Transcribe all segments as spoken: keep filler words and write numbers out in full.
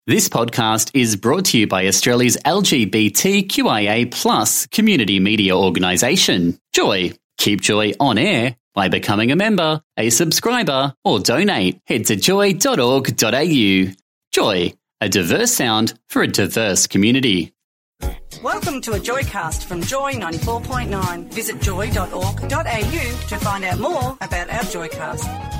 This podcast is brought to you by Australia's L G B T Q I A plus community media organisation, Joy. Keep Joy on air by becoming a member, a subscriber, or donate. Head to joy dot org dot a u. Joy, a diverse sound for a diverse community. Welcome to a Joycast from Joy ninety-four point nine. Visit joy dot org dot a u to find out more about our Joycast.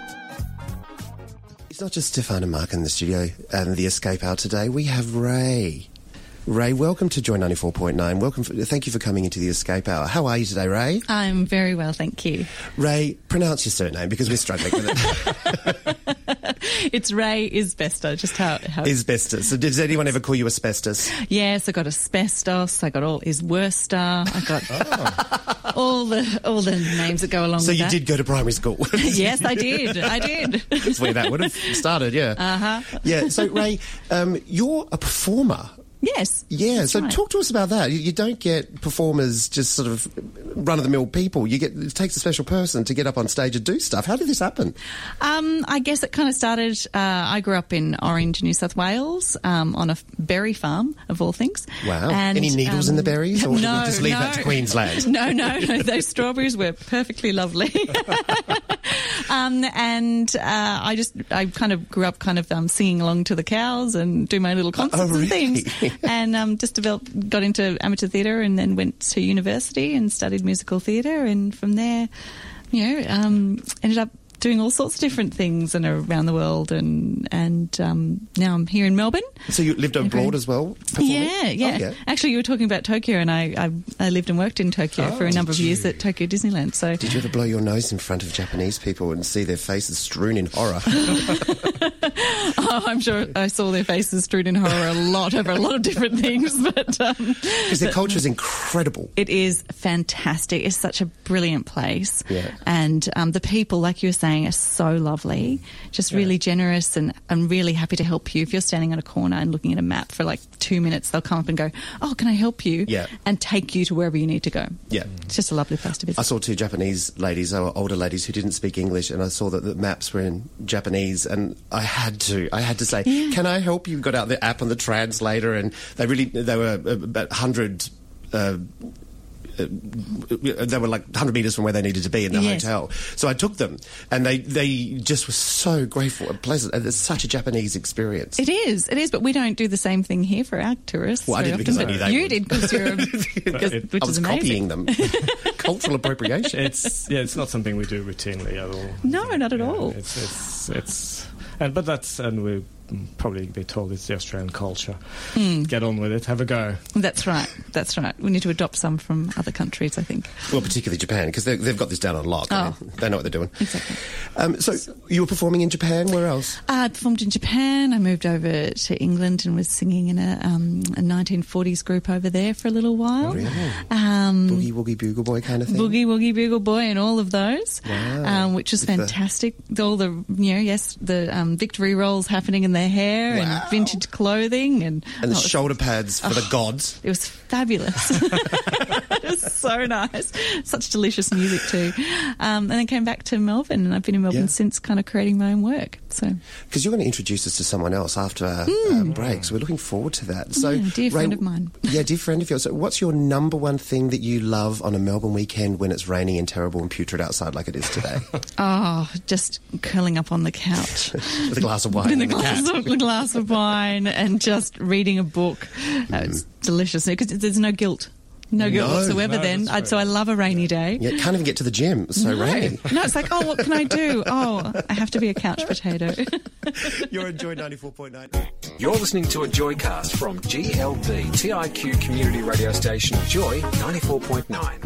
It's not just Stefan and Mark in the studio and the Escape Hour today. We have Ray. Ray, welcome to Joy ninety-four point nine. Welcome. For, thank you for coming into the Escape Hour. How are you today, Ray? I'm very well, thank you. Ray, pronounce your surname because we're struggling with it. It's Ray Isbester, just how... how Isbester. So does anyone ever call you asbestos? Yes, I got asbestos, I got all Isworster, I got oh. all the all the names that go along so with that. So you did go to primary school? Yes, I did, I did. That's where that would have started, yeah. Uh-huh. Yeah, so Ray, um, you're a performer. Yes. Yeah, so right. talk to us about that. You, you don't get performers just sort of run-of-the-mill people. You get It takes a special person to get up on stage and do stuff. How did this happen? Um, I guess it kind of started, uh, I grew up in Orange, New South Wales, um, on a berry farm, of all things. Wow. And, any needles um, in the berries? Or no, did we just leave no. that to Queensland? No, no, no. Those strawberries were perfectly lovely. um, and uh, I just, I kind of grew up kind of um, singing along to the cows and do my little concerts oh, really? and things. And um, just developed, got into amateur theatre and then went to university and studied musical theatre. And from there, you know, um, ended up doing all sorts of different things and around the world, and and um, now I'm here in Melbourne. So you lived abroad as well? Performing? Yeah, yeah, oh, yeah. Actually, you were talking about Tokyo, and I I, I lived and worked in Tokyo oh, for a number of you? years at Tokyo Disneyland. So did you ever blow your nose in front of Japanese people and see their faces strewn in horror? Oh, I'm sure I saw their faces strewn in horror a lot over a lot of different things, but because um, their culture is incredible. It is fantastic. It's such a brilliant place, yeah. And um, the people, like you were saying, are so lovely, just yeah. really generous and, and really happy to help you. If you're standing on a corner and looking at a map for like two minutes, they'll come up and go, "Oh, can I help you?" Yeah. And take you to wherever you need to go. Yeah, it's just a lovely place to visit. I saw two Japanese ladies, they were older ladies who didn't speak English, and I saw that the maps were in Japanese, and I had to, I had to say, yeah. "Can I help you?" Got out the app on the translator, and they really, they were about one hundred. Uh, Uh, they were like one hundred metres from where they needed to be in the yes. hotel. So I took them, and they, they just were so grateful and pleasant. And it's such a Japanese experience. It is, it is, but we don't do the same thing here for our tourists. Well, I did because I knew they You would. did because you're, because, it, which I was is amazing. copying them. Cultural appropriation. It's yeah, it's not something we do routinely at all. No, not at yeah, all. It's it's it's, and but that's and we. Probably be told it's the Australian culture. Mm. Get on with it. Have a go. That's right. That's right. We need to adopt some from other countries, I think. Well, particularly Japan, because they've got this down on lock. Oh. They know what they're doing. Exactly. Um, so you were performing in Japan. Where else? I performed in Japan. I moved over to England and was singing in a, um, a nineteen forties group over there for a little while. Oh, really? Um, Boogie Woogie Bugle Boy kind of thing? Boogie Woogie Bugle Boy and all of those, wow. um, which was With fantastic. The... All the, you know, yes, the um, victory rolls happening in their hair wow. and vintage clothing. And, and the oh, shoulder pads for oh, the gods. It was fabulous. It was so nice. Such delicious music too. Um, and then came back to Melbourne, and I've been in Melbourne yeah. since, kind of creating my own work. So, because you're going to introduce us to someone else after our mm. uh, break, so we're looking forward to that. So, yeah, dear Ray, friend of mine. Yeah, dear friend of yours. So what's your number one thing that you love on a Melbourne weekend when it's raining and terrible and putrid outside like it is today? Oh, just curling up on the couch. With a glass of wine With and a glass, of, a glass of wine and just reading a book. Mm. Uh, it's delicious because there's no guilt. No guilt no, whatsoever no, then. I, so I love a rainy day. Yeah, can't even get to the gym. It's so no. rainy. No, it's like, oh, what can I do? Oh, I have to be a couch potato. You're enjoying ninety-four point nine. You're listening to a Joycast from G L B T I Q community radio station Joy ninety-four point nine.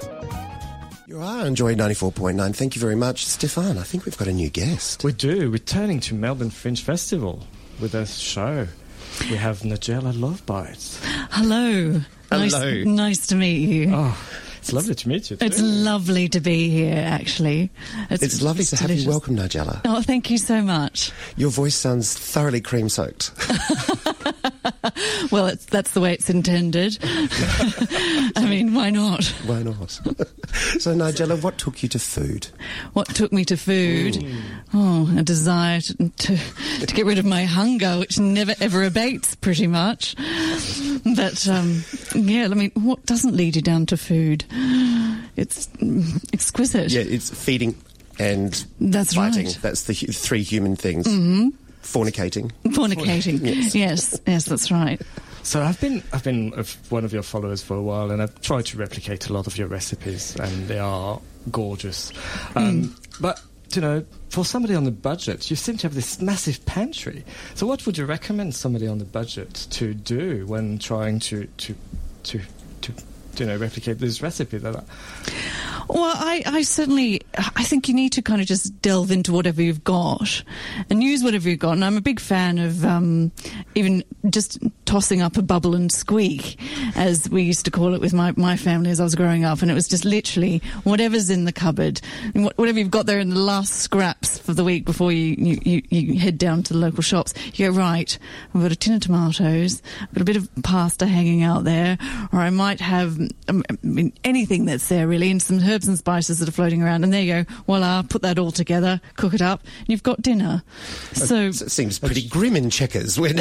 You are enjoying ninety-four point nine. Thank you very much. Stefan, I think we've got a new guest. We do. Returning to Melbourne Fringe Festival with a show. We have Nigella Lovebites. Hello. Hello. Nice, nice to meet you. Oh, it's lovely to meet you too. It's lovely to be here, actually. It's, it's lovely it's to delicious. have you. Welcome, Nigella. Oh, thank you so much. Your voice sounds thoroughly cream-soaked. Well, it's, that's the way it's intended. I mean, Why not? Why not? So, Nigella, what took you to food? What took me to food? Mm. Oh, a desire to, to to get rid of my hunger, which never ever abates, pretty much. But um, yeah, I mean, what doesn't lead you down to food? It's exquisite. Yeah, it's feeding and That's fighting. right. That's the hu- three human things. Mm-hmm. Fornicating. Fornicating. yes. yes, yes, that's right. So I've been I've been one of your followers for a while, and I've tried to replicate a lot of your recipes, and they are gorgeous. Um, mm. But you know, for somebody on the budget, you seem to have this massive pantry. So what would you recommend somebody on the budget to do when trying to to to, to you know replicate this recipe? That Well, I, I certainly, I think you need to kind of just delve into whatever you've got and use whatever you've got. And I'm a big fan of um, even just tossing up a bubble and squeak, as we used to call it with my, my family as I was growing up. And it was just literally whatever's in the cupboard, and whatever you've got there in the last scraps for the week before you, you, you, you head down to the local shops. You go, right, I've got a tin of tomatoes, I've got a bit of pasta hanging out there, or I might have um, I mean, anything that's there really, and some herbs and spices that are floating around, and there you go, voila, put that all together, cook it up, and you've got dinner. So it seems pretty grim in Checkers when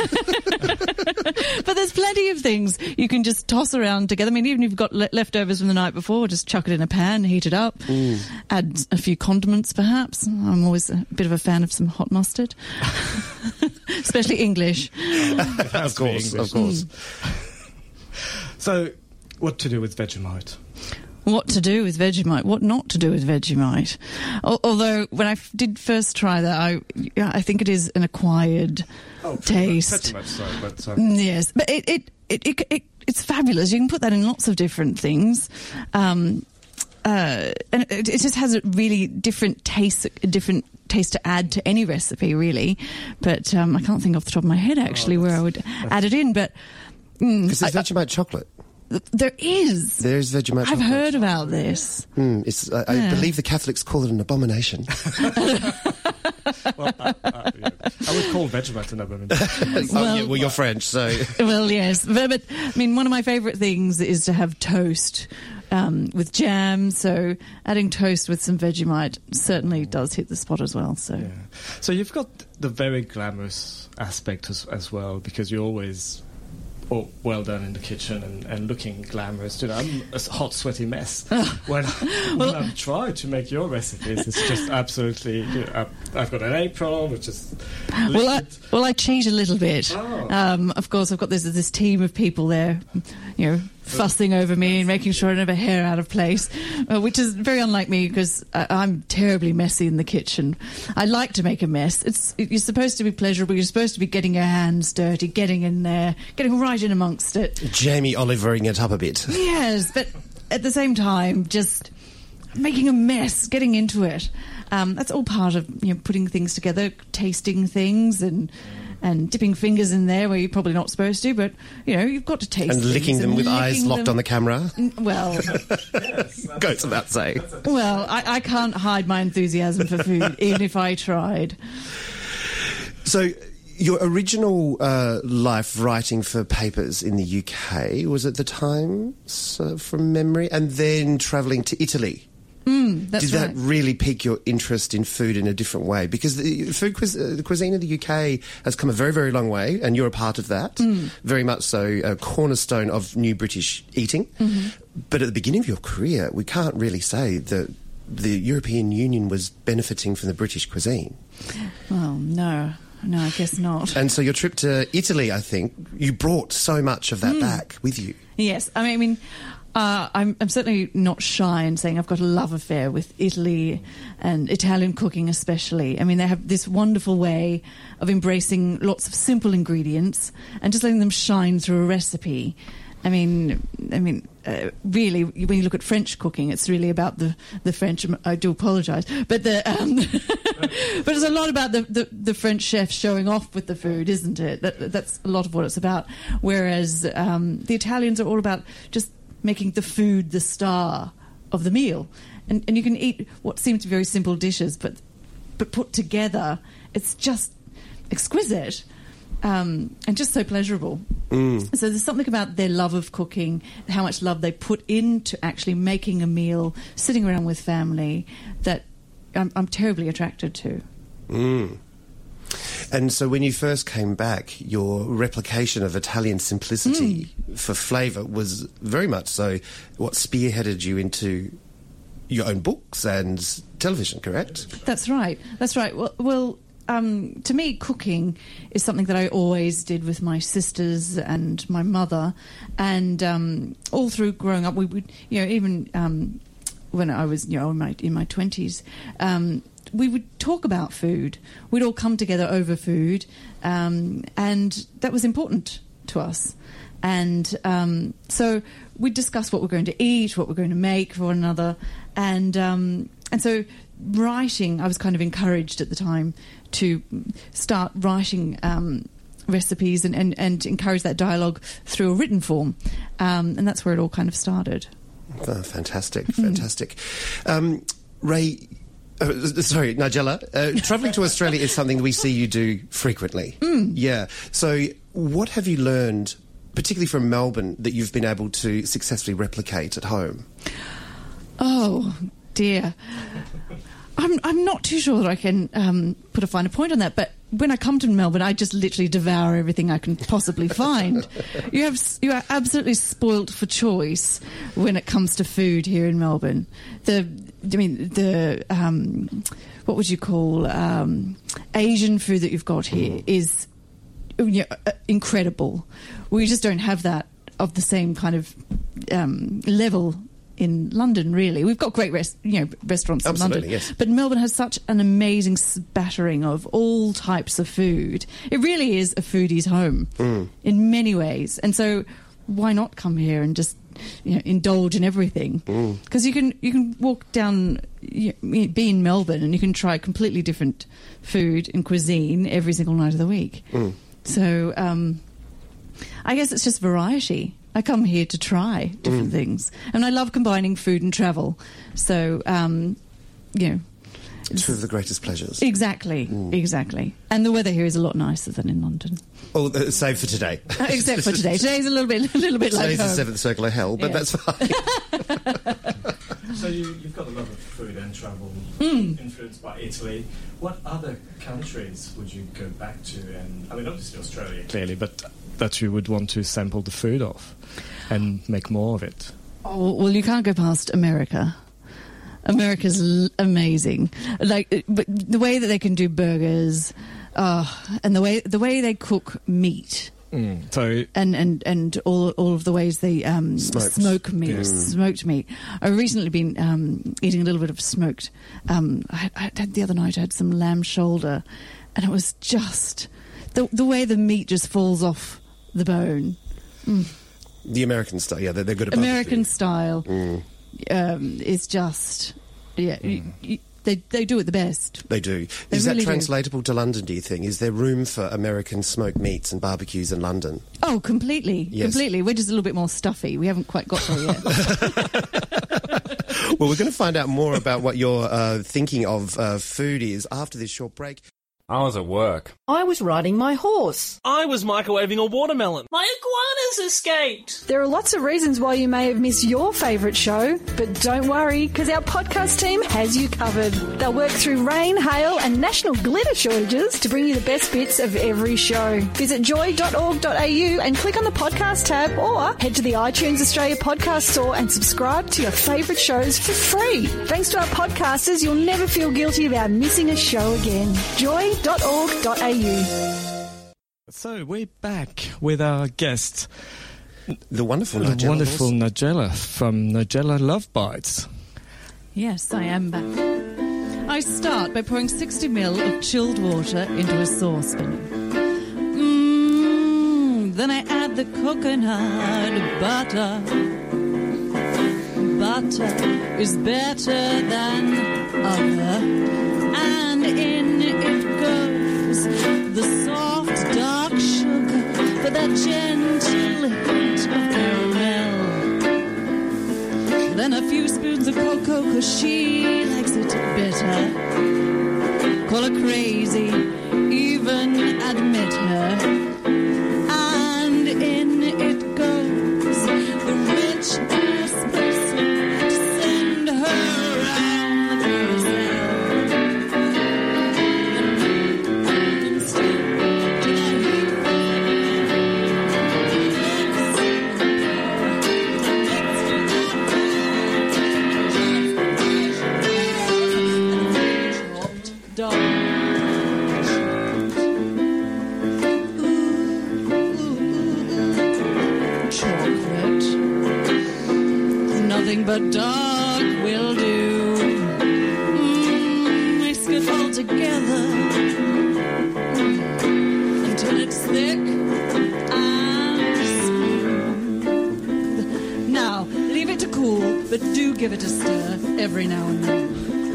but there's plenty of things you can just toss around together. I mean, even if you've got le- leftovers from the night before, just chuck it in a pan, heat it up, mm. add a few condiments perhaps. I'm always a bit of a fan of some hot mustard, especially English. Of course, of course. Mm. So, what to do with Vegemite? What to do with Vegemite, what not to do with Vegemite. Al- although, when I f- did first try that, I I think it is an acquired oh, taste. Pretty much so, but... Uh... Yes, but it, it, it, it, it it's fabulous. You can put that in lots of different things. Um, uh, and it, it just has a really different taste, a different taste to add to any recipe, really. But um, I can't think off the top of my head, actually, oh, where I would add it in. But Because mm, there's Vegemite chocolate. There is. There's Vegemite I've chocolate. heard about this. Mm, it's, uh, yeah. I believe the Catholics call it an abomination. well, uh, uh, yeah. I would call Vegemite an abomination. well, oh, yeah, well, you're French, so... well, yes. But, but, I mean, one of my favourite things is to have toast um, with jam, so adding toast with some Vegemite certainly does hit the spot as well. So, yeah. So you've got the very glamorous aspect as, as well, because you always... or well done in the kitchen and, and looking glamorous. You know, I'm a hot, sweaty mess when, when well, I've tried to make your recipes. It's just absolutely. You know, I've, I've got an apron, which is. Well, I, well, I cheat a little bit. Oh. Um, of course, I've got this this team of people there, you know, fussing over me and making sure I don't have a hair out of place, uh, which is very unlike me because I, I'm terribly messy in the kitchen. I like to make a mess. It's you're supposed to be pleasurable. You're supposed to be getting your hands dirty, getting in there, getting right in amongst it. Jamie Olivering it up a bit. Yes, but at the same time, just making a mess, getting into it. Um, that's all part of you know putting things together, tasting things and. And dipping fingers in there where you're probably not supposed to, but, you know, you've got to taste And licking them and with licking eyes locked them. on the camera. Well... yes, goes without saying. Well, I, I can't hide my enthusiasm for food, even if I tried. So... Your original uh, life writing for papers in the U K was at the Times, uh, from memory, and then travelling to Italy. Mm, that's Did that right. really pique your interest in food in a different way? Because the food cuis- uh, the cuisine of the U K has come a very, very long way, and you're a part of that. Mm. Very much so, a cornerstone of new British eating. Mm-hmm. But at the beginning of your career, we can't really say that the European Union was benefiting from the British cuisine. Well, no. No, I guess not. And so your trip to Italy, I think, you brought so much of that mm. back with you. Yes. I mean, I mean uh, I'm, I'm certainly not shy in saying I've got a love affair with Italy and Italian cooking especially. I mean, they have this wonderful way of embracing lots of simple ingredients and just letting them shine through a recipe. I mean, I mean, uh, really, when you look at French cooking, it's really about the, the French. I do apologise, but the um, but it's a lot about the, the, the French chefs showing off with the food, isn't it? That, that's a lot of what it's about. Whereas um, the Italians are all about just making the food the star of the meal, and and you can eat what seem to be very simple dishes, but but put together, it's just exquisite. um, and just so pleasurable. Mm. So there's something about their love of cooking, how much love they put into actually making a meal, sitting around with family, that I'm, I'm terribly attracted to. Mm. And so when you first came back, your replication of Italian simplicity Mm. for flavour was very much so what spearheaded you into your own books and television, correct? That's right. That's right. Well, well um, to me, cooking is something that I always did with my sisters and my mother, and um, all through growing up, we would, you know, even um, when I was, you know, in my in my twenties. Um, we would talk about food. We'd all come together over food, um, and that was important to us. And um, so we'd discuss what we're going to eat, what we're going to make for one another. And um, and so writing, I was kind of encouraged at the time to start writing um, recipes and, and, and encourage that dialogue through a written form. Um, and that's where it all kind of started. Oh, fantastic, fantastic. Um, Ray... Uh, sorry, Nigella. Uh, travelling to Australia is something we see you do frequently. Mm. Yeah. So what have you learned, particularly from Melbourne, that you've been able to successfully replicate at home? Oh, dear. I'm, I'm not too sure that I can um, put a finer point on that, but when I come to Melbourne, I just literally devour everything I can possibly find. You have you are absolutely spoilt for choice when it comes to food here in Melbourne. The I mean the um, what would you call um, Asian food that you've got here is you know, uh, incredible. We just don't have that of the same kind of um, level in London, really. We've got great rest, you know, restaurants Absolutely, in London. Yes. But Melbourne has such an amazing spattering of all types of food. It really is a foodie's home mm. in many ways. And so why not come here and just, you know, indulge in everything? Because mm. you can you can walk down, you know, be in Melbourne and you can try completely different food and cuisine every single night of the week. Mm. So um, I guess it's just variety. I come here to try different mm. things. And I love combining food and travel. So, um, you know... Two of the greatest pleasures. Exactly, mm. exactly. And the weather here is a lot nicer than in London. Oh, uh, save for today. Uh, except for today. Today's a little bit a little bit like Today's home. the seventh circle of hell, but yeah. that's fine. So you, you've got a love of food and travel, mm. influenced by Italy. What other countries would you go back to? And I mean, obviously Australia, clearly, but that you would want to sample the food of and make more of it. Oh, well, you can't go past America. America's l- amazing. Like, but the way that they can do burgers, uh, and the way the way they cook meat. Mm, so and, and, and all all of the ways they um, smoke meat, Mm. smoked meat. I've recently been um, eating a little bit of smoked. Um, I, I had the other night. I had some lamb shoulder, and it was just the the way the meat just falls off the bone. Mm. The American style, yeah, they're, they're good at American barbecue. style Mm. um, is just yeah. Mm. You, you, They they do it the best. They do. They Is really that do. translatable to London, do you think? Is there room for American smoked meats and barbecues in London? Oh, completely. Yes. Completely. We're just a little bit more stuffy. We haven't quite got there yet. Well, we're going to find out more about what your uh, thinking of uh, food is after this short break. I was at work. I was riding my horse. I was microwaving a watermelon. My iguanas escaped. There are lots of reasons why you may have missed your favourite show, but don't worry, because our podcast team has you covered. They'll work through rain, hail and national glitter shortages to bring you the best bits of every show. Visit joy dot org dot a u and click on the podcast tab, or head to the iTunes Australia podcast store and subscribe to your favourite shows for free. Thanks to our podcasters, you'll never feel guilty about missing a show again. joy dot org dot a u. So we're back with our guest, the wonderful the Nigella. wonderful Nigella from Nigella Love Bites. Yes, I am back. I start by pouring sixty milliliters of chilled water into a saucepan. Mmm. Then I add the coconut butter. Butter is better than other. And in it goes the soft, dark sugar for that gentle hint of caramel. Then a few spoons of cocoa, cause she likes it better. Call her crazy, even admit her. but dark will do. Mm, whisk it all together mm, until it's thick and smooth. Now, leave it to cool, but do give it a stir every now and then.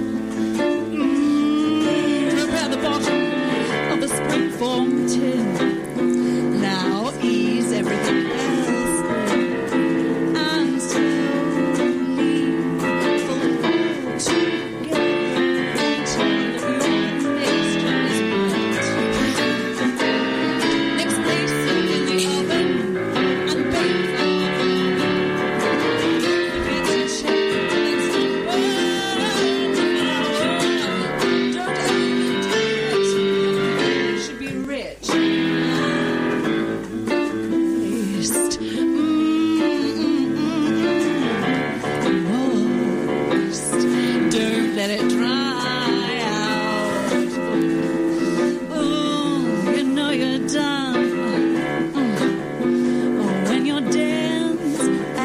Mm, prepare the bottom of the spring-form tin. Now ease everything else and slowly fold together until your mixture is right. Next, place it in the oven and bake for it's a check and burn. Don't overdo it. It should be rich. Don't let it dry out. Oh, you know you're done mm. when you're dense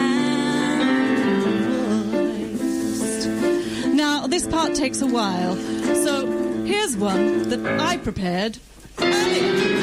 and moist. Now, this part takes a while, so here's one that I prepared earlier.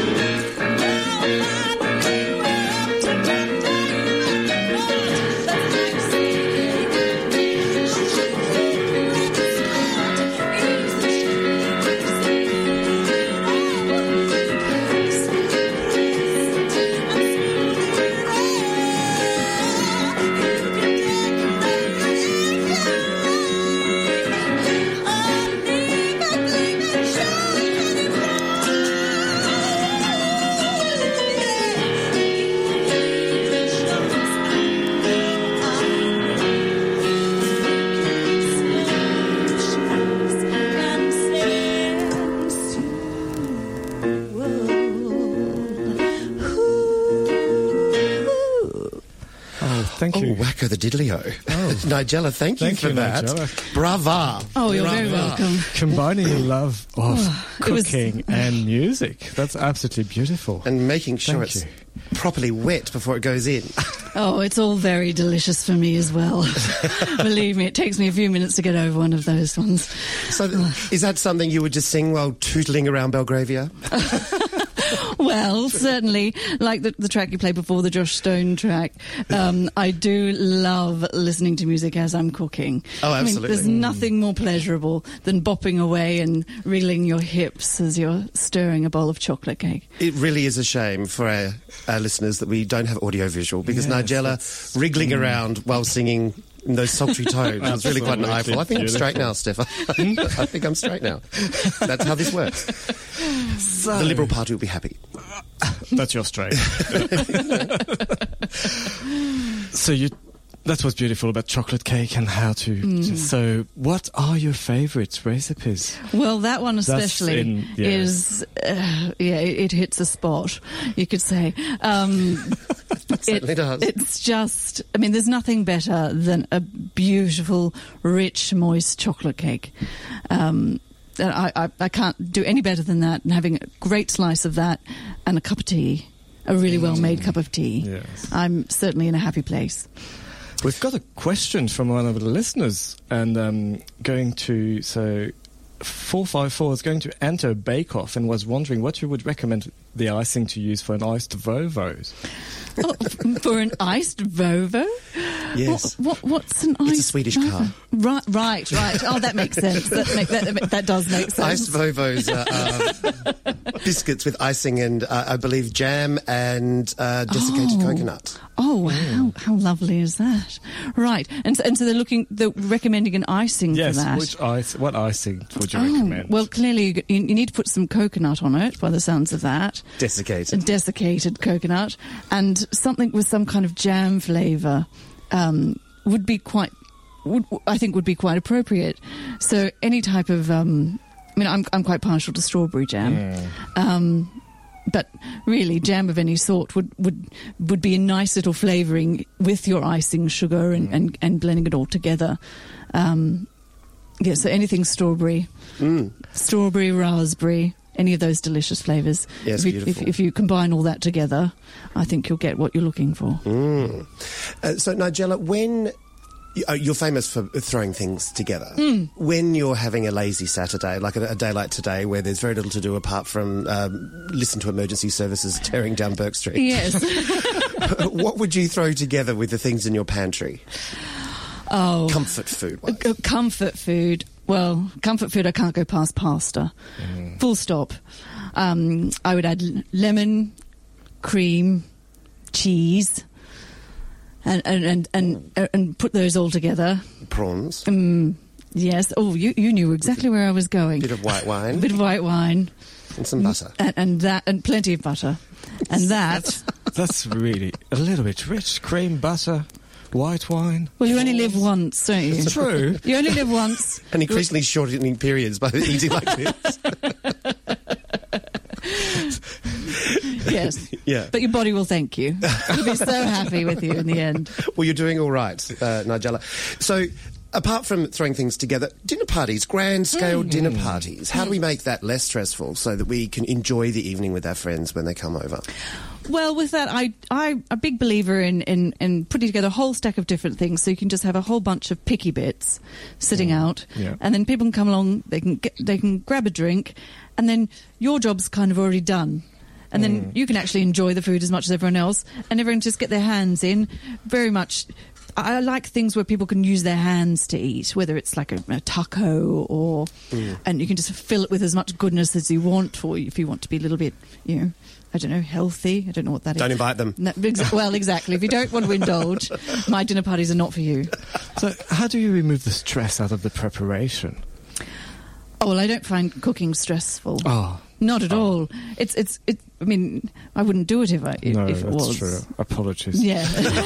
Thank you. Oh, wacko the diddly-o. Oh. Nigella, thank you Thank for you, that. Nigella. Brava. Oh, you're Brava. very welcome. Combining your love of Oh, it was- cooking and music. That's absolutely beautiful. And making sure Thank it's you. properly wet before it goes in. Oh, it's all very delicious for me as well. Believe me, it takes me a few minutes to get over one of those ones. So th- is that something you would just sing while tootling around Belgravia? Well, certainly, like the, the track you played before, the Josh Stone track, um, I do love listening to music as I'm cooking. Oh, I mean, absolutely. there's nothing more pleasurable than bopping away and wriggling your hips as you're stirring a bowl of chocolate cake. It really is a shame for our, our listeners that we don't have audio-visual, because Yes, Nigella that's- wriggling mm. around while singing in those sultry tones was really quite an Absolutely eyeful. I think I'm straight now, beautiful. Stefan. I think I'm straight now. That's how this works. So, The Liberal Party will be happy. That's your straight. So you, that was beautiful about chocolate cake and how to. Mm. So, what are your favourite recipes? Well, that one especially in- yeah. is, uh, yeah, it, it hits a spot, you could say. Um, certainly does. It's just, I mean, there's nothing better than a beautiful, rich, moist chocolate cake. Um, and I, I, I can't do any better than that, and having a great slice of that and a cup of tea, a really well-made cup of tea. Yes. I'm certainly in a happy place. We've got a question from one of the listeners, and um, going to so four five four is going to enter a bake-off and was wondering what you would recommend the icing to use for an iced Vovos. Oh, for an iced Vovo? Yes. What, what, what's an iced It's a Swedish Vovo? car. Right, right, right. Oh, that makes sense. That, make, that, that does make sense. Iced Vovos are uh, biscuits with icing and, uh, I believe, jam and uh, desiccated Oh. coconut. Oh, how, how lovely is that? Right. And so, and so they're looking, they're recommending an icing Yes, for that. which ice? What icing would you Oh, recommend? well, clearly you, you need to put some coconut on it, by the sounds of that. Desiccated. Desiccated coconut, and something with some kind of jam flavour um, would be quite, would, I think, would be quite appropriate. So any type of, um, I mean, I'm I'm quite partial to strawberry jam, Mm. um, but really jam of any sort would would would be a nice little flavouring with your icing sugar and, Mm. and, and blending it all together. Um, yeah, so anything strawberry, Mm. strawberry, raspberry. Any of those delicious flavours. Yes, if, you, if, beautiful. if you combine all that together, I think you'll get what you're looking for. Mm. Uh, so, Nigella, when You- uh, You're famous for throwing things together. Mm. When you're having a lazy Saturday, like a, a day like today, where there's very little to do apart from um, listen to emergency services tearing down Burke Street. Yes. What would you throw together with the things in your pantry? Oh. Comfort food. Uh, comfort food. Well, comfort food, I can't go past pasta. Mm. Full stop. Um, I would add l- lemon, cream, cheese, and and and and, uh, and put those all together. Prawns. Um, yes. Oh, you you knew exactly where I was going. Bit of white wine. Bit of white wine. And some butter. And, and that, and plenty of butter. And that. That's really a little bit rich. Cream, butter, white wine. Well, you only live once, don't you? It's true. You only live once. And increasingly shortening periods by eating like this. Yes. Yeah. But your body will thank you. It'll be so happy with you in the end. Well, you're doing all right, uh, Nigella. So, apart from throwing things together, dinner parties, grand-scale Mm. dinner parties, how do we make that less stressful so that we can enjoy the evening with our friends when they come over? Well, with that, I, I'm a big believer in, in, in putting together a whole stack of different things so you can just have a whole bunch of picky bits sitting out. Yeah. And then people can come along, they can get, they can grab a drink, and then your job's kind of already done. And then you can actually enjoy the food as much as everyone else, and everyone just get their hands in. Very much, I like things where people can use their hands to eat, whether it's like a, a taco or, Mm. and you can just fill it with as much goodness as you want, or if you want to be a little bit, you know, I don't know, healthy. I don't know what that is. Don't invite them. No, exa- well, exactly. If you don't want to indulge, my dinner parties are not for you. So, how do you remove the stress out of the preparation? Oh, well, I don't find cooking stressful. Oh. Not at all. It's, it's, it, I mean, I wouldn't do it if I, No, if it that's was. true. Apologies. Yeah.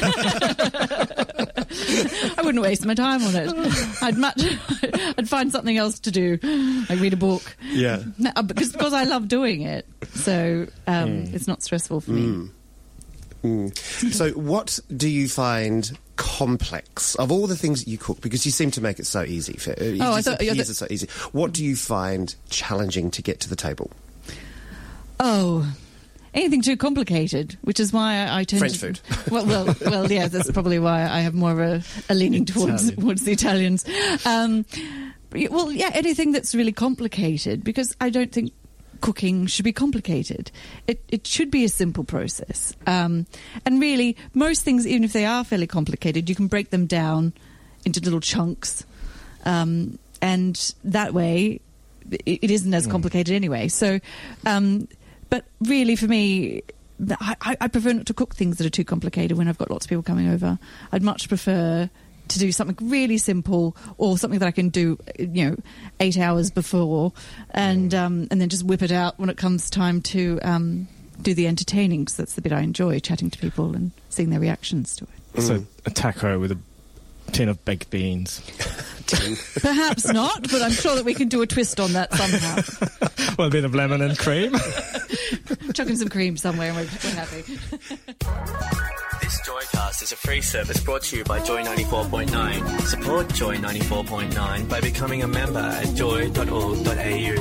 I wouldn't waste my time on it. I'd much, I'd find something else to do, like read a book. Yeah. No, because, because I love doing it. So, um, Mm. it's not stressful for me. Mm. Mm. So, what do you find complex of all the things that you cook? Because you seem to make it so easy. For, it Oh, I just thought- yeah, appears that- it's so easy. What do you find challenging to get to the table? Oh, anything too complicated, which is why I, I tend French to... food. Well, well, well, yeah, that's probably why I have more of a, a leaning towards Italian. towards the Italians. Um, but yeah, well, yeah, anything that's really complicated, because I don't think cooking should be complicated. It it should be a simple process. Um, and really, most things, even if they are fairly complicated, you can break them down into little chunks. Um, and that way, it, it isn't as complicated anyway. So... Um, But really, for me, I, I prefer not to cook things that are too complicated when I've got lots of people coming over. I'd much prefer to do something really simple, or something that I can do, you know, eight hours before, and um, and then just whip it out when it comes time to um, do the entertaining. Because that's the bit I enjoy, chatting to people and seeing their reactions to it. So, a taco with a tin of baked beans. Perhaps not, but I'm sure that we can do a twist on that somehow. Well, a bit of lemon and cream. Chuck in some cream somewhere and we're, we're happy. This Joycast is a free service brought to you by Joy ninety-four point nine. Support Joy ninety-four point nine by becoming a member at joy dot org dot a u.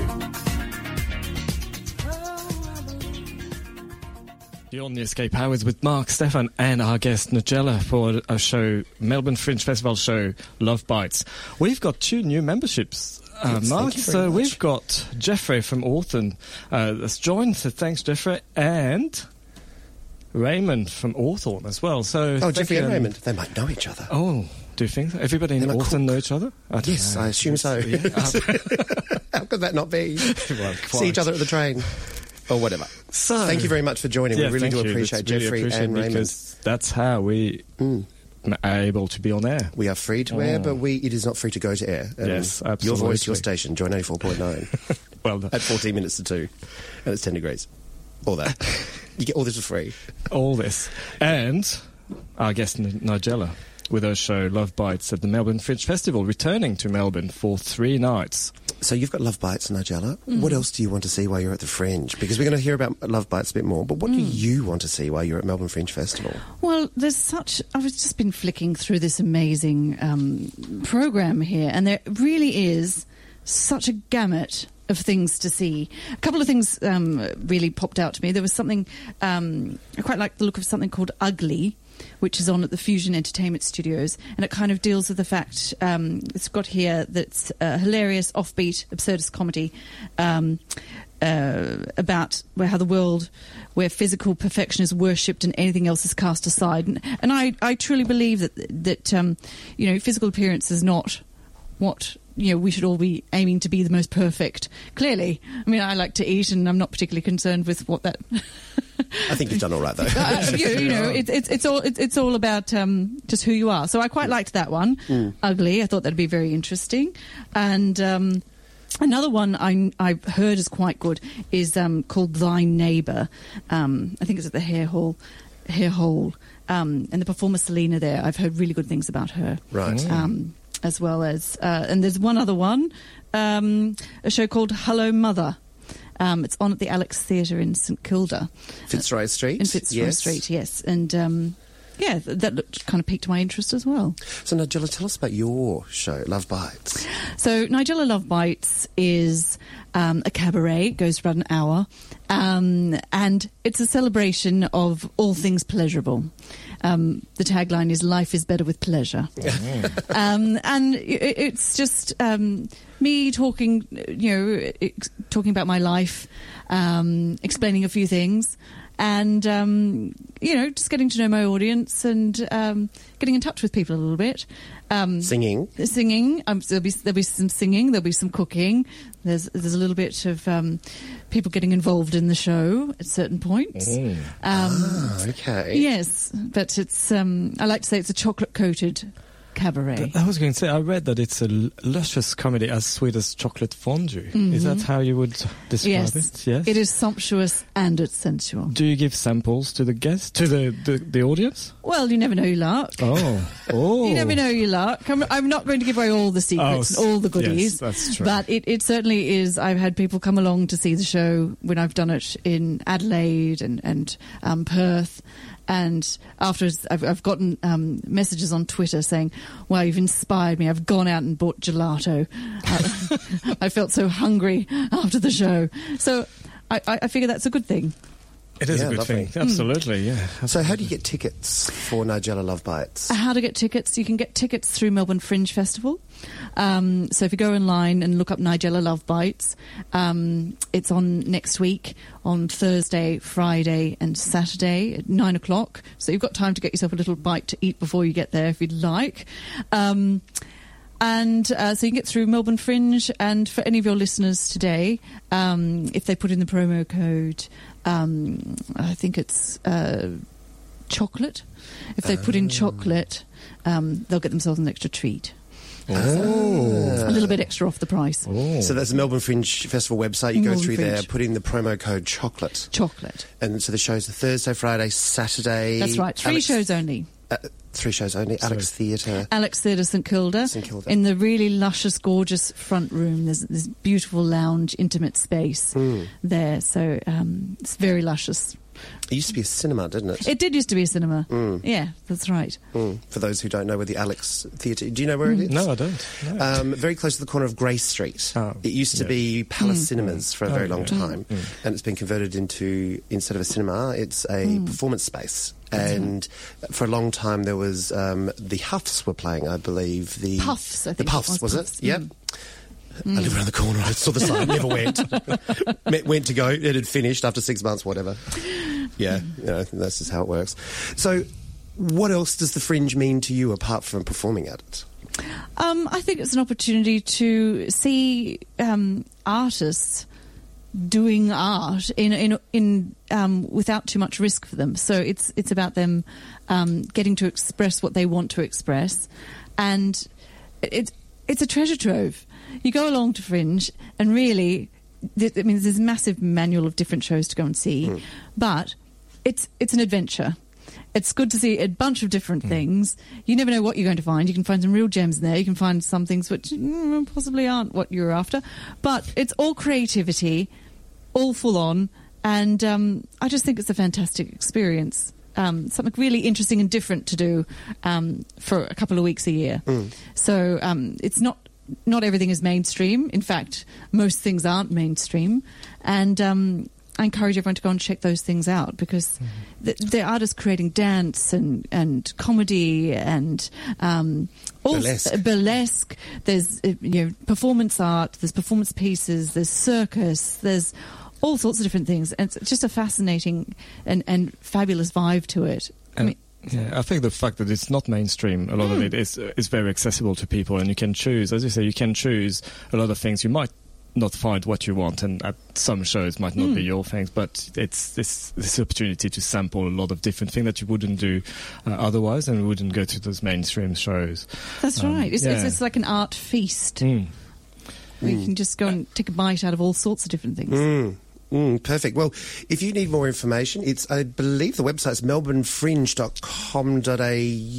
You're on the Escape Hours with Mark, Stefan, and our guest Nigella for a show, Melbourne Fringe Festival show, Love Bites. We've got two new memberships, uh, Yes, Mark. thank you very So much. we've got Jeffrey from Orton uh, that's joined. So thanks, Jeffrey, and Raymond from Hawthorne as well. So Oh, thank Jeffrey you, and um, Raymond. They might know each other. Oh, do you think so? Everybody in They might Hawthorne cook. know each other? I don't Yes, know. I assume so. Yeah. How could that not be? Well, See each quite. other at the train. Or whatever. So, Thank you very much for joining. Yeah, we really thank do you. appreciate That's really Jeffrey appreciate and Raymond. because that's how we Mm. are able to be on air. We are free to air, Oh. but we it is not free to go to air. And Yes, Your voice, your absolutely. station, Joy ninety-four point nine. Well, the- At fourteen minutes to two. And it's ten degrees. All that. You get all this for free. all this. And our guest N- Nigella with her show Love Bites at the Melbourne Fringe Festival, returning to Melbourne for three nights. So you've got Love Bites, Nigella. What else do you want to see while you're at the Fringe? Because we're going to hear about Love Bites a bit more, but what do you want to see while you're at Melbourne Fringe Festival? Well, there's such... I've just been flicking through this amazing um, program here, and there really is such a gamut of things to see. A couple of things um, really popped out to me. There was something... Um, I quite like the look of something called Ugly, which is on at the Fusion Entertainment Studios, and it kind of deals with the fact, um, it's got here that it's a hilarious, offbeat, absurdist comedy um, uh, about where, how the world where physical perfection is worshipped and anything else is cast aside. And, and I, I truly believe that, that um, you know, physical appearance is not what... you know, we should all be aiming to be the most perfect. Clearly. I mean, I like to eat and I'm not particularly concerned with what that... I think you've done all right, though. uh, you, you know, it, it's it's all it, it's all about um, just who you are. So I quite liked that one. Mm. Ugly. I thought that'd be very interesting. And um, another one I, I've heard is quite good is um, called Thy Neighbour. Um, I think it's at the Hair Hall. Hair Hole. Um, and the performer Selena there, I've heard really good things about her. Right. Mm. Um, as well as... Uh, and there's one other one, um, a show called Hello Mother. Um, it's on at the Alex Theatre in St Kilda. Fitzroy Street. In Fitzroy yes. Street, yes. And, um, yeah, th- that looked, kind of piqued my interest as well. So, Nigella, tell us about your show, Love Bites. So, Nigella Love Bites is um, a cabaret. It goes for about an hour. Um, and it's a celebration of all things pleasurable. Um, the tagline is "Life is better with pleasure," um, and it, it's just um, me talking, you know, ex- talking about my life, um, explaining a few things, and um, you know, just getting to know my audience and um, getting in touch with people a little bit. Um, singing, singing. Um, there'll be there'll be some singing. There'll be some cooking. There's there's a little bit of um, people getting involved in the show at certain points. Mm. Um, ah, okay. Yes, but it's. Um, I like to say it's a chocolate coated cabaret. I was going to say, I read that it's a l- luscious comedy as sweet as chocolate fondue. Mm-hmm. Is that how you would describe yes. it? Yes. It is sumptuous and it's sensual. Do you give samples to the guests, to the, the, the audience? Well, you never know your luck. Oh. oh. You never know your luck. I'm, I'm not going to give away all the secrets oh, and all the goodies. Yes, that's true. But it, it certainly is. I've had people come along to see the show when I've done it in Adelaide and, and um, Perth. And afterwards, I've, I've gotten um, messages on Twitter saying, wow, you've inspired me. I've gone out and bought gelato. I, I felt so hungry after the show. So I, I figure that's a good thing. It is yeah, a good lovely. thing. Absolutely, mm. yeah. Absolutely. So how do you get tickets for Nigella Love Bites? How to get tickets? You can get tickets through Melbourne Fringe Festival. Um, so if you go online and look up Nigella Love Bites, um, it's on next week on Thursday, Friday and Saturday at nine o'clock. So you've got time to get yourself a little bite to eat before you get there if you'd like. Um, And uh, so you can get through Melbourne Fringe, and for any of your listeners today, um, if they put in the promo code, um, I think it's uh, chocolate. If they put in chocolate, um, they'll get themselves an extra treat. Oh. So, a little bit extra off the price. Oh. So that's the Melbourne Fringe Festival website. You Melbourne go through Fringe. there, put in the promo code chocolate. Chocolate. And so the show's Thursday, Friday, Saturday. That's right. Three Alex, shows only. Uh, three shows only. Sorry. Alex Theatre. Alex Theatre, St Kilda. St Kilda. In the really luscious, gorgeous front room. There's this beautiful lounge, intimate space Mm. there. So um, it's very luscious. It used to be a cinema, didn't it? It did used to be a cinema. Mm. Yeah, that's right. Mm. For those who don't know where the Alex Theatre... Do you know where it is? No, I don't. No. Um, very close to the corner of Grace Street. Oh, it used to yeah. be Palace Mm. Cinemas for a Oh, very long yeah. time. Mm. And it's been converted into, instead of a cinema, it's a Mm. performance space. And for a long time there was... Um, the Huffs were playing, I believe. The Puffs, I think The it Puffs, was, was, Puffs. it? Yep. Mm. I live around the corner. I saw the sign, never went. Met- went to go. It had finished after six months, whatever. Yeah, you know, that's just how it works. So, what else does the Fringe mean to you apart from performing at it? Um, I think it's an opportunity to see um, artists doing art in in in um, without too much risk for them. So it's it's about them um, getting to express what they want to express, and it's it's a treasure trove. You go along to Fringe, and really, th- I mean, there's a massive manual of different shows to go and see, mm. but it's it's an adventure. It's good to see a bunch of different mm. things. You never know what you're going to find. You can find some real gems in there. You can find some things which mm, possibly aren't what you're after. But it's all creativity, all full on, and um, I just think it's a fantastic experience. Um, something really interesting and different to do um, for a couple of weeks a year. Mm. So um, it's not not everything is mainstream. In fact, most things aren't mainstream, and um, I encourage everyone to go and check those things out because mm-hmm. th- there are artists creating dance and, and comedy and um, all burlesque. S- burlesque. There's uh, you know performance art. There's performance pieces. There's circus. There's all sorts of different things. And it's just a fascinating and, and fabulous vibe to it. I mean, yeah, I think the fact that it's not mainstream, a lot mm. of it is is very accessible to people, and you can choose, as you say, you can choose a lot of things. You might not find what you want, and at some shows might not mm. be your things, but it's this this opportunity to sample a lot of different things that you wouldn't do uh, otherwise, and wouldn't go to those mainstream shows. That's um, right. It's, yeah. it's, it's like an art feast. Mm. Where mm. you can just go and take a bite out of all sorts of different things. Mm. Mm, perfect. Well, if you need more information, it's, I believe the website's melbourne fringe dot com dot a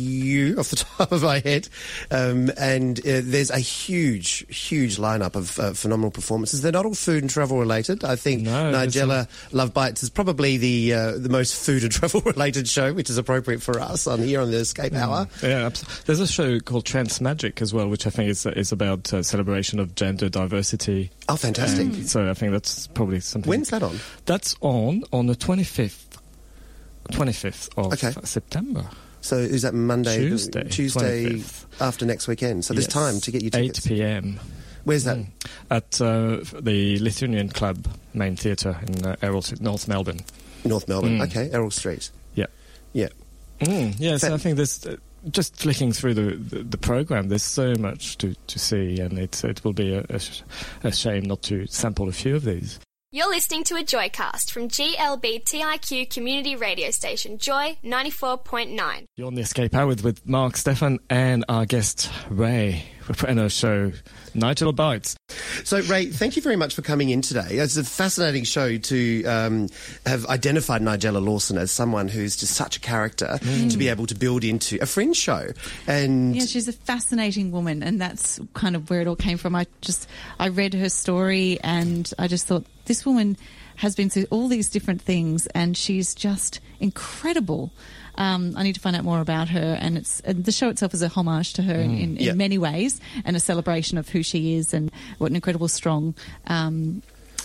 u off the top of my head. Um, and uh, there's a huge, huge lineup of uh, phenomenal performances. They're not all food and travel related. I think no, Nigella Love Bites is probably the uh, the most food and travel related show, which is appropriate for us on here on the Escape mm. Hour. Yeah, absolutely. There's a show called Trans Magic as well, which I think is, is about uh, celebration of gender diversity. Oh, fantastic. And so I think that's probably something... When's that on? That's on on the twenty-fifth, twenty-fifth of okay. September. So is that Monday? Tuesday. Tuesday twenty-fifth. After next weekend. So there's yes. time to get your tickets. eight p.m. Where's that? Mm. At uh, the Lithuanian Club main theatre in uh, Errol, North Melbourne. North Melbourne. Mm. Okay, Errol Street. Yeah. Yeah. Mm, yes, That- I think there's... Uh, just flicking through the, the, the program, there's so much to, to see, and it's, it will be a, a, sh- a shame not to sample a few of these. You're listening to a Joycast from G L B T I Q community radio station Joy ninety-four point nine. You're on the Escape Hour with, with Mark, Stefan, and our guest Ray. We're putting our show Nigella Bites. So, Ray, thank you very much for coming in today. It's a fascinating show to um, have identified Nigella Lawson as someone who's just such a character mm. to be able to build into a Fringe show. And yeah, she's a fascinating woman, and that's kind of where it all came from. I just I read her story, and I just thought this woman has been through all these different things, and she's just incredible. Um, I need to find out more about her, and it's and the show itself is a homage to her mm. in, in, yeah. in many ways, and a celebration of who she is and what an incredible, strong um,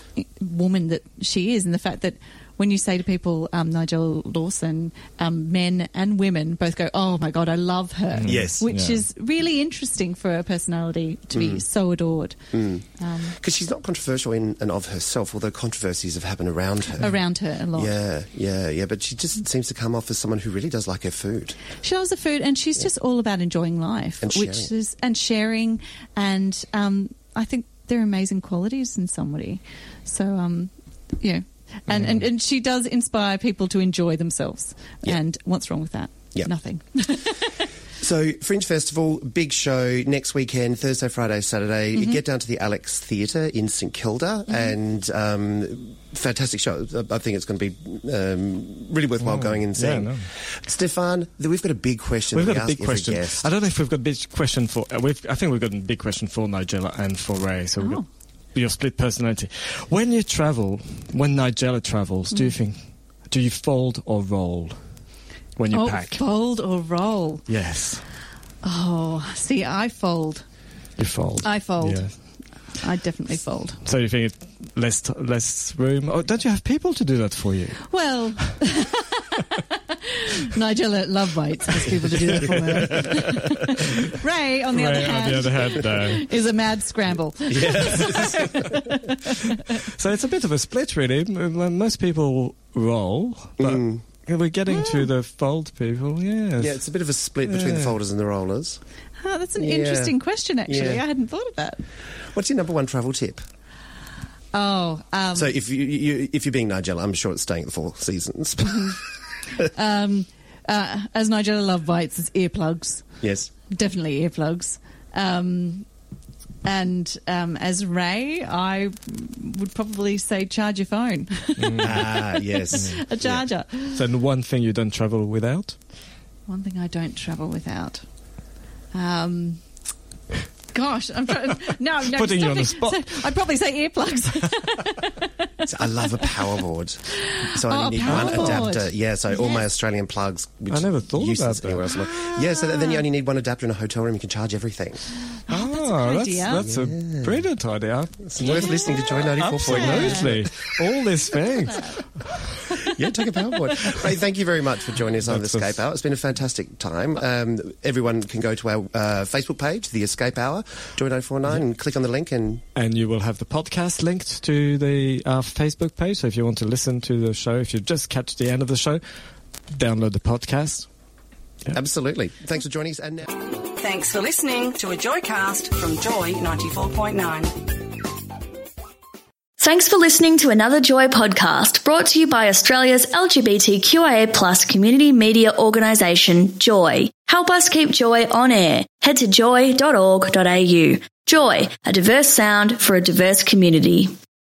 woman that she is, and the fact that when you say to people, um, Nigella Lawson, um, men and women both go, oh my God, I love her. Mm. Yes. Which yeah. is really interesting for her personality to be Mm. so adored. Because Um, mm. she's not controversial in and of herself, although controversies have happened around her. around her a lot. Yeah, yeah, yeah. But she just seems to come off as someone who really does like her food. She loves the food, and she's just all about enjoying life, And which sharing. is and sharing. And um, I think they're amazing qualities in somebody. So, um, yeah, and, Mm. and and she does inspire people to enjoy themselves. Yeah. And what's wrong with that? Yeah. Nothing. So, Fringe Festival, big show next weekend, Thursday, Friday, Saturday. Mm-hmm. You get down to the Alex Theatre in St Kilda, Mm-hmm. and um, fantastic show. I think it's going to be um, really worthwhile Oh, going and seeing. yeah, no. Stefan, th- we've got a big question. We've that got a we big ask every question. guest. I don't know if we've got a big question for... Uh, we've, I think we've got a big question for Nigella and for Ray. So we've Oh. got your split personality. When you travel, when Nigella travels, do you think... Do you fold or roll when you oh, pack? fold or roll? Yes. Oh, see, I fold. You fold. I fold. Yeah. I definitely fold. So you think it's less t- less room? Oh, don't you have people to do that for you? Well, Nigella Love Bites has people to do that for her. Ray, on the Ray, other on hand, the other hand, no. is a mad scramble. So it's a bit of a split, really. M- Most people roll, but Mm. we're getting to the fold people. Yes. Yeah, it's a bit of a split between the Yeah. folders and the rollers. Oh, that's an Yeah. interesting question, actually. Yeah. I hadn't thought of that. What's your number one travel tip? Oh, um, So, if you, you if you're being Nigella, I'm sure it's staying at the Four Seasons. um, uh, as Nigella Love Bites, it's earplugs. Yes. Definitely earplugs. Um, and um, as Ray, I would probably say charge your phone. Ah, yes. A charger. So the one thing you don't travel without? One thing I don't travel without. Um, gosh, I'm trying. No, no, Putting you on the stop spot. it. So I'd probably say earplugs. So I love a power board. So I Oh, only need power one board. adapter. Yeah, so all Yes. my Australian plugs, which I never thought useless about that. anywhere else. in the world. Yeah, so then you only need one adapter in a hotel room. You can charge everything. Oh, that's Oh, that's, idea. that's a brilliant idea. It's worth listening to Joy ninety-four point nine. Absolutely. All these things. Yeah, take a PowerPoint. Ray, thank you very much for joining us on the That's Escape a- Hour. It's been a fantastic time. Um, everyone can go to our uh, Facebook page, The Escape Hour, Joy nine four nine, and click on the link. And And you will have the podcast linked to the uh, Facebook page. So if you want to listen to the show, if you just catch the end of the show, download the podcast. Yeah. Absolutely. Thanks for joining us. And now... Thanks for listening to a Joycast from Joy ninety-four point nine. Thanks for listening to another Joy podcast brought to you by Australia's L G B T Q I A plus community media organisation, Joy. Help us keep Joy on air. Head to joy dot org dot a u. Joy, a diverse sound for a diverse community.